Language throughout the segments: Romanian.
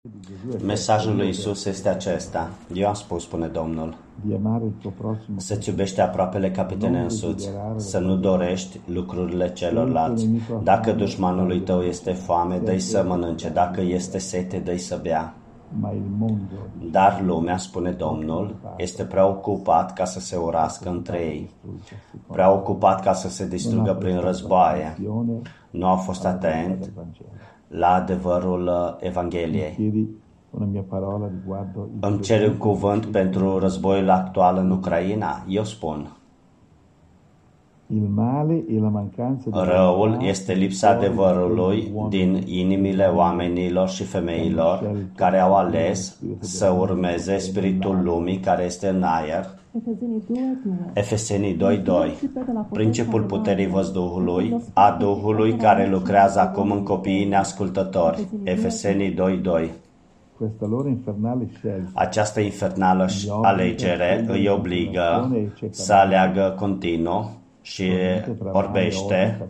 Mesajul lui Isus este acesta. Eu am spus, spune Domnul, să-ți iubești aproapele ca pe tine însuți, să nu dorești lucrurile celorlalți. Dacă dușmanului tău este foame, dă-i să mănânce, dacă este sete, dă-i să bea. Dar lumea, spune Domnul, este prea ocupat ca să se urască între ei, prea ocupat ca să se distrugă prin războaie. Nu au fost atent la adevărul Evangheliei. Îmi ceri un cuvânt pentru războiul actual în Ucraina? Eu spun. Răul este lipsa adevărului din inimile oamenilor și femeilor care au ales să urmeze spiritul lumii care este în aer. Efesenii 2:2. Principiul puterii văzduhului, a Duhului care lucrează acum în copiii neascultători. Efesenii 2:2. Această infernală alegere îi obligă să aleagă continuu și orbește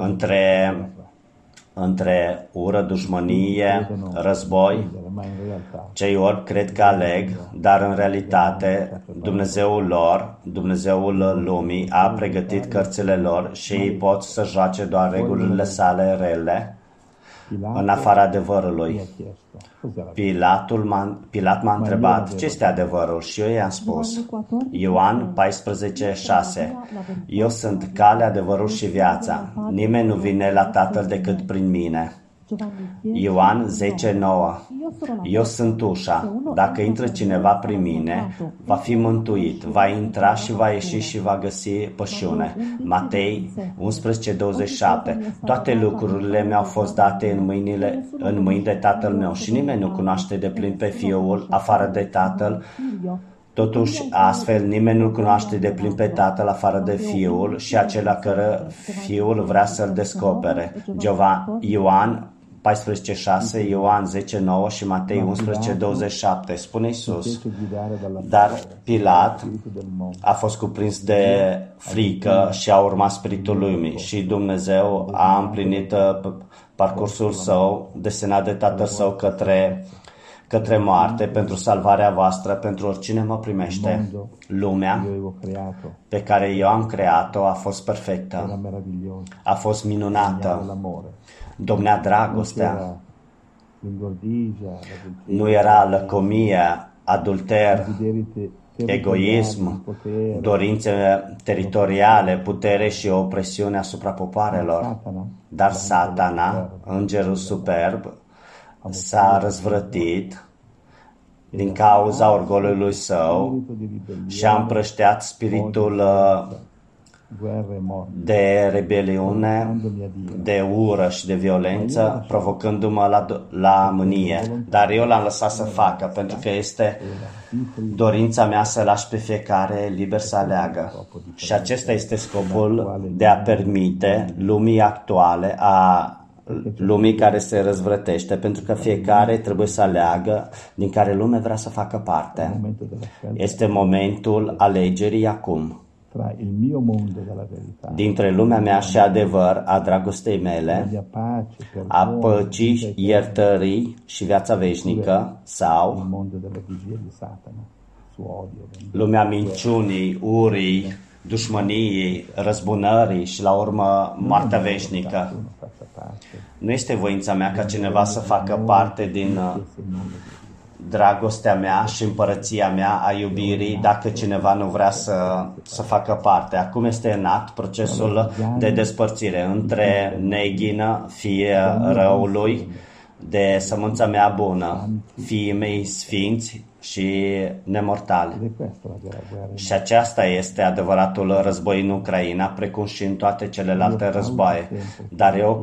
între ură, dușmănie, război. Cei orbi cred că aleg, dar în realitate Dumnezeul lumii a pregătit cărțile lor și ei pot să joace doar regulile sale rele în afara adevărului. Pilat m-a întrebat, ce este adevărul? Și eu i-am spus, Ioan 14:6, eu sunt calea, adevărul și viața. Nimeni nu vine la Tatăl decât prin mine. Ioan 10:9, eu sunt ușa. Dacă intră cineva prin mine, va fi mântuit, va intra și va ieși și va găsi pășune. Matei 11:27, toate lucrurile mi-au fost date în mâini de Tatăl meu și nimeni nu cunoaște de plin pe Fiul afară de Tatăl. Totuși, astfel, nimeni nu cunoaște de plin pe Tatăl afară de Fiul și acela care Fiul vrea să-l descopere. Ioan 14:6, Ioan 10:9 și Matei 11:27. Spune Iisus. Dar Pilat a fost cuprins de frică și a urmat spiritul lumii și Dumnezeu a împlinit parcursul său desenat de Tatăl său către moarte, pentru salvarea voastră, pentru oricine mă primește. Lumea pe care eu am creat-o a fost perfectă, a fost minunată, domnea dragostea, nu era lăcomie, adulter, egoism, dorințe teritoriale, putere și opresiune asupra popoarelor. Dar Satana, îngerul superb, s-a răzvrătit din cauza orgoliului său și a împrășteat spiritul de rebeliune, de ură și de violență, provocându-mă la mânie. Dar eu l-am lăsat să facă, pentru că este dorința mea să lași pe fiecare liber să aleagă. Și acesta este scopul de a permite lumii actuale, a lumii care se răzvrătește, pentru că fiecare trebuie să aleagă din care lume vrea să facă parte. Este momentul alegerii acum. Dintre lumea mea și adevăr, a dragostei mele, a păcii, iertării și viața veșnică, sau lumea minciunii, urii, dușmăniei, răzbunării și la urmă moartea veșnică. Nu este voința mea ca cineva să facă parte din dragostea mea și împărăția mea a iubirii dacă cineva nu vrea să facă parte. Acum este în act procesul de despărțire între neghină, fie răului, de sămânța mea bună, fiii mei sfinți și nemortali. Și aceasta este adevăratul război în Ucraina, precum și în toate celelalte războaie. Dar eu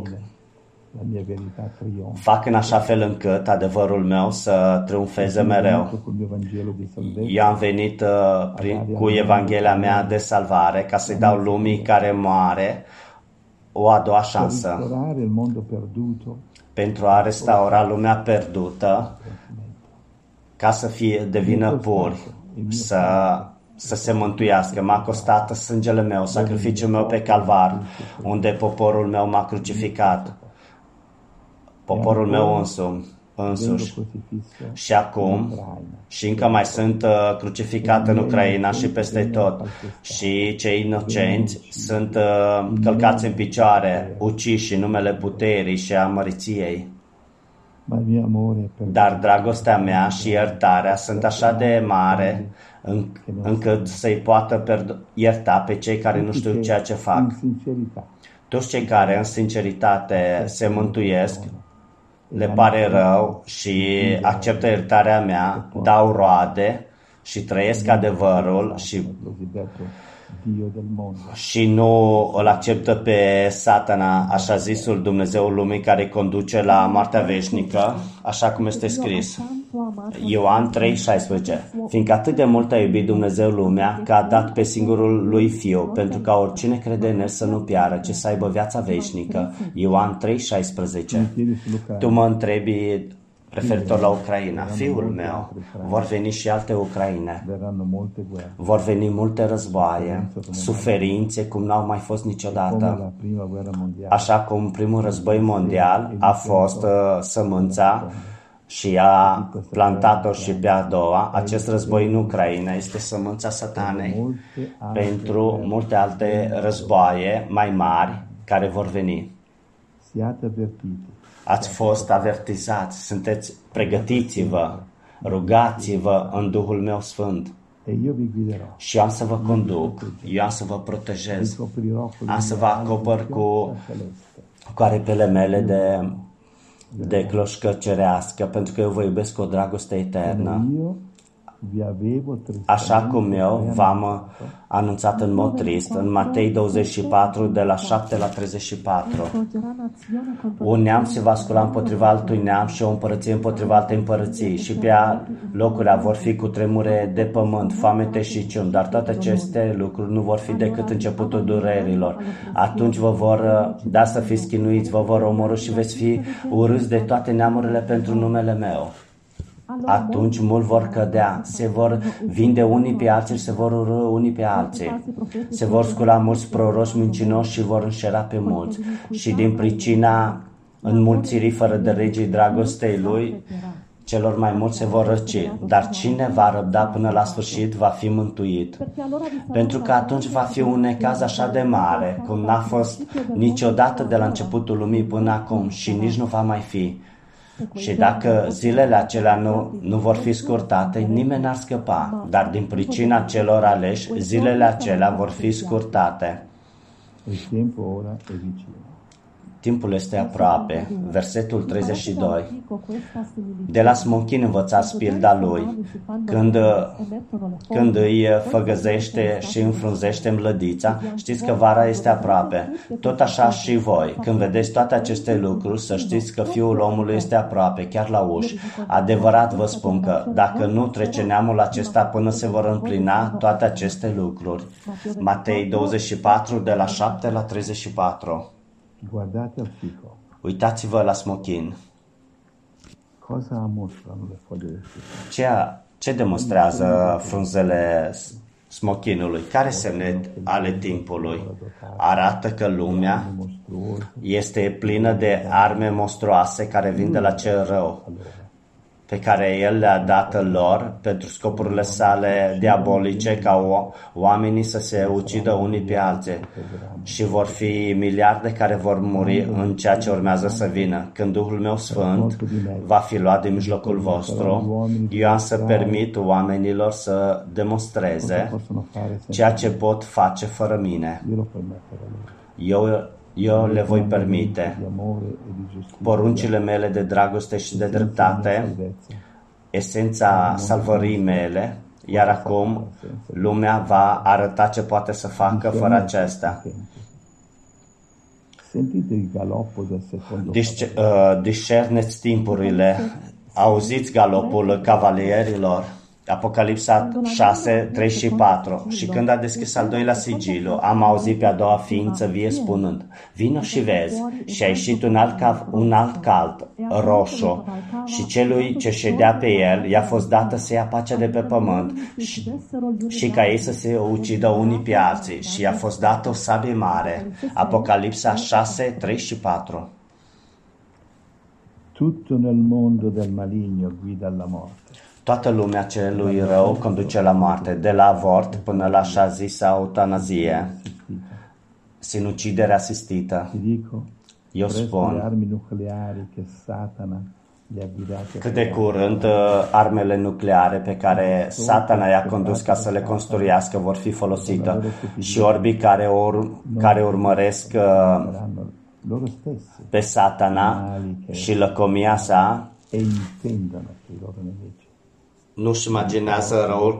fac în așa fel încât adevărul meu să triumfeze mereu. Eu am venit cu Evanghelia mea de salvare ca să-i dau lumii care moare o a doua șansă, pentru a restaura lumea pierdută, ca să devină puri, să se mântuiască. M-a costat sângele meu, sacrificiul meu pe calvar, unde poporul meu m-a crucificat, poporul meu însumi. însuși. Și acum, și încă mai sunt crucificat în Ucraina și peste tot. Și cei inocenți sunt călcați în picioare, uciși în numele puterii și a măriției. Dar dragostea mea și iertarea sunt așa de mare încât să-i poată ierta pe cei care nu știu ceea ce fac. Toți cei care în sinceritate se mântuiesc, le pare rău și acceptă iertarea mea, dau roade și trăiesc adevărul și nu îl acceptă pe Satana, așa zisul Dumnezeul lumii, care îi conduce la moartea veșnică, așa cum este scris. Ioan 3,16. Fiindcă atât de mult a iubit Dumnezeu lumea, că a dat pe singurul lui Fiu, pentru ca oricine crede în El să nu piară, ci să aibă viața veșnică. Ioan 3,16. Tu mă întrebi referitor la Ucraina. Fiul meu, vor veni și alte Ucraine. Vor veni multe războaie, suferințe cum n-au mai fost niciodată. Așa cum primul război mondial a fost sămânța și a plantat-o și pe a doua, acest război în Ucraina este sămânța Satanei pentru multe alte războaie mai mari care vor veni. Ați fost avertizați, sunteți, pregătiți-vă, rugați-vă în Duhul meu Sfânt. Și eu am să vă conduc, eu am să vă protejez, am să vă acopăr cu aripile mele de cloșcă cerească, pentru că eu vă iubesc cu o dragoste eternă. Așa cum eu v-am anunțat în mod trist, în Matei 24, de la 7 la 34. Un neam se va scula împotriva altui neam și o împărăție împotriva altei împărății și pe locurile vor fi cu tremure de pământ, foamete și ciumi, dar toate aceste lucruri nu vor fi decât începutul durerilor. Atunci vă vor da să fiți chinuiți, vă vor omorî și veți fi urâți de toate neamurile pentru numele meu. Atunci mulți vor cădea, se vor vinde unii pe alții și se vor urâ unii pe alții. Se vor scula mulți proroși mincinoși și vor înșela pe mulți. Și din pricina înmulțirii fără de regii dragostei lui, celor mai mulți se vor răci. Dar cine va răbda până la sfârșit va fi mântuit. Pentru că atunci va fi un necaz așa de mare, cum n-a fost niciodată de la începutul lumii până acum și nici nu va mai fi. Și dacă zilele acelea nu vor fi scurtate, nimeni n-ar scăpa, dar din pricina celor aleși, zilele acelea vor fi scurtate. Timpul este aproape. Versetul 32. De la smonchin învățați pilda lui, când îi făgăzește și înfrunzește mlădița, știți că vara este aproape. Tot așa și voi, când vedeți toate aceste lucruri, să știți că Fiul omului este aproape, chiar la uși. Adevărat vă spun că, dacă nu trece neamul acesta până se vor împlina toate aceste lucruri. Matei 24, de la 7 la 34. Uitați-vă la smochin. Ce demonstrează frunzele smochinului? Care semne ale timpului? Arată că lumea este plină de arme monstruoase care vin de la cel rău, pe care El le-a dat lor pentru scopurile sale diabolice, ca oamenii să se ucidă unii pe alții. Și vor fi miliarde care vor muri în ceea ce urmează să vină. Când Duhul meu Sfânt va fi luat din mijlocul vostru, eu am să permit oamenilor să demonstreze ceea ce pot face fără mine. Eu le voi permite poruncile mele de dragoste și de dreptate, esența salvării mele, iar acum lumea va arăta ce poate să facă fără acestea. Discerneți timpurile, auziți galopul cavalierilor. Apocalipsa 6, 3 și 4. Și când a deschis al doilea sigiliu, am auzit pe a doua ființă vie spunând: vino și vezi. Și a ieșit un alt cal roșu și celui ce ședea pe el i-a fost dată să ia pacea de pe pământ și ca ei să se ucidă unii pe alții și i-a fost dată o sabie mare. Apocalipsa 6, 3 și 4. Tutto nel mondo del maligno guida alla morte. Toată lumea celui rău conduce la moarte, de la avort până la așa zisa eutanazie, sinucidere asistită. Ti dico, Eu presto le spun armi nucleari che Satana gli ha guidati a cât de creare. curând armele nucleare pe care Satana i-a condus ca să le construiască vor fi folosite și orbii care urmăresc Saranno loro stessi pe Satana și lăcomia sa e intendono che i loro nemici. nu-și imaginează răul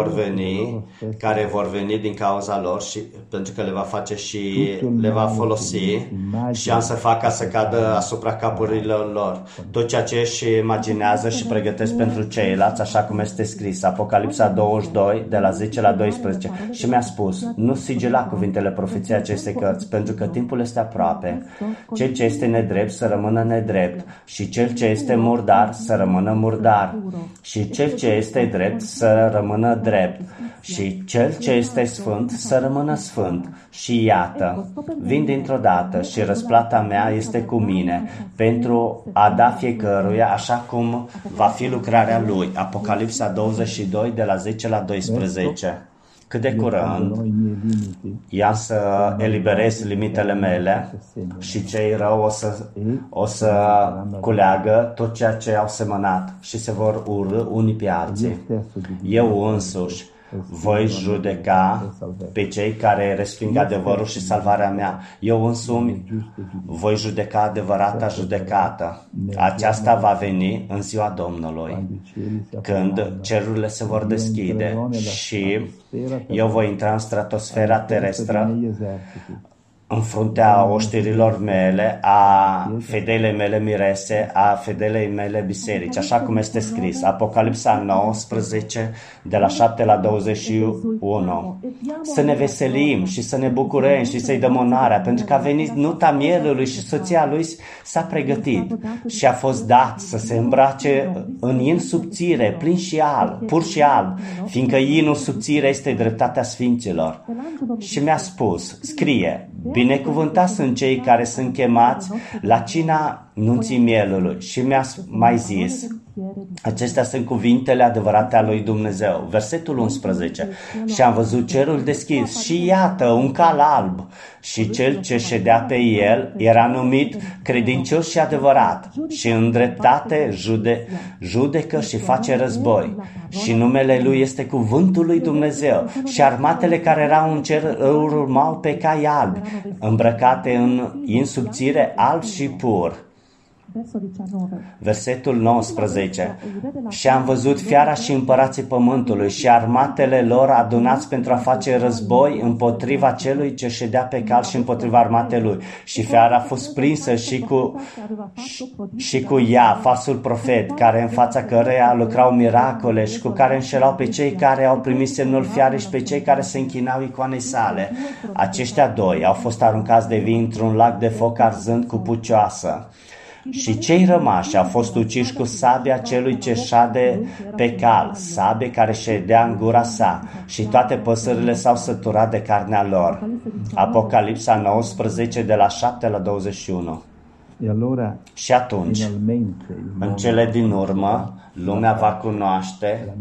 care vor veni din cauza lor și pentru că le va face și le va folosi și am să facă să cadă asupra capurilor lor. Tot ceea ce își imaginează și pregătesc pentru ceilalți, așa cum este scris, Apocalipsa 22, de la 10 la 12. Și mi-a spus, nu sigila cuvintele profeției acestei cărți, pentru că timpul este aproape. Cel ce este nedrept să rămână nedrept și cel ce este murdar să rămână murdar și cel ce este drept să rămână drept și cel ce este sfânt să rămână sfânt. Și iată, vin dintr-o dată și răsplata mea este cu mine pentru a da fiecăruia așa cum va fi lucrarea lui. Apocalipsa 22 de la 10 la 12. Cât de curând ia să eliberez limitele mele și cei rău o să culeagă tot ceea ce au semănat și se vor urî unii pe alții. Eu însuși voi judeca pe cei care resping adevărul și salvarea mea. Eu însumi voi judeca adevărata judecată. Aceasta va veni în ziua Domnului, când cerurile se vor deschide și eu voi intra în stratosfera terestră, în fruntea oștirilor mele, a fedelei mele mirese, a fedelei mele biserici, așa cum este scris. Apocalipsa 19, de la 7 la 21. Să ne veselim și să ne bucurăm și să-i dăm onoarea, pentru că a venit nuta mielului și soția lui s-a pregătit și a fost dat să se îmbrace în in subțire, plin și alb, pur și alb, fiindcă inul subțire este dreptatea sfinților. Și mi-a spus, scrie, binecuvântați sunt cei care sunt chemați la cina nunții mielului. Și mi-a mai zis, acestea sunt cuvintele adevărate ale lui Dumnezeu. Versetul 11. Și am văzut cerul deschis și iată un cal alb și cel ce ședea pe el era numit credincios și adevărat și în dreptate judecă și face război. Și numele lui este cuvântul lui Dumnezeu și armatele care erau în cer îl urmau pe cai albi, îmbrăcate în subțire alb și pur. Versetul 19. Și am văzut fiara și împărații pământului și armatele lor adunați pentru a face război împotriva celui ce ședea pe cal și împotriva armatei lui. Și fiara a fost prinsă și cu ea, falsul profet, care în fața căreia lucrau miracole și cu care înșelau pe cei care au primit semnul fiarei și pe cei care se închinau icoanei sale. Aceștia doi au fost aruncați de vii într-un lac de foc arzând cu pucioasă. Și cei rămași au fost uciși cu sabia celui ce șade pe cal, sabie care ședea în gura sa, și toate păsările s-au săturat de carnea lor. Apocalipsa 19, de la 7 la 21. Și atunci, în cele din urmă, lumea va cunoaște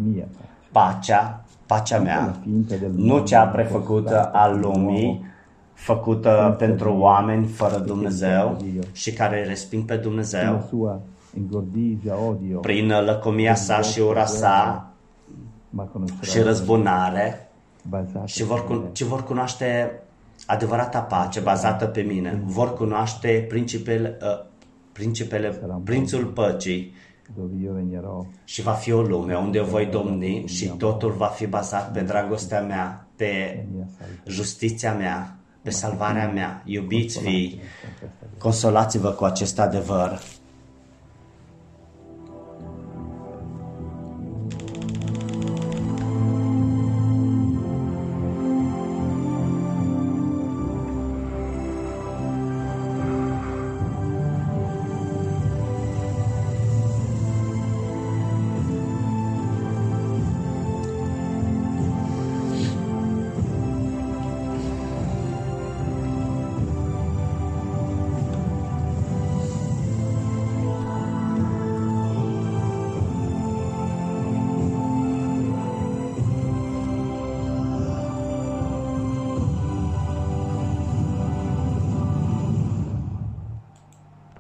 pacea mea, nu cea prefăcută a lumii, făcută pentru oameni fără Dumnezeu și care resping pe Dumnezeu prin lăcomia sa și ura sa și răzbunare și vor cunoaște adevărata pace bazată pe mine. Vor cunoaște prințul păcii și va fi o lume unde eu voi domni și totul va fi bazat pe dragostea mea, pe justiția mea, pe salvarea mea. Iubiți fii, consolați-vă cu acest adevăr.